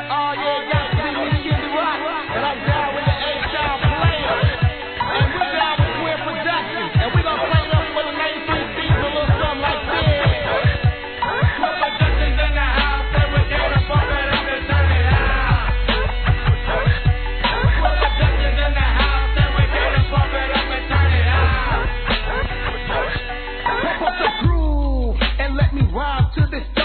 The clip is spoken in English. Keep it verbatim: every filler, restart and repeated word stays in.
Oh yeah, y'all see me, Kid Rock, and I'm down with the A-Style Players, and we're down with Queer Productions, and we gonna play it up for the nineteen fifties, a little something like this. Queer Productions in the house, and we're gonna bump it up and turn it out. Queer Productions in the house, and we're gonna bump it up and turn it out. Pump up the groove, and let me rhyme to this.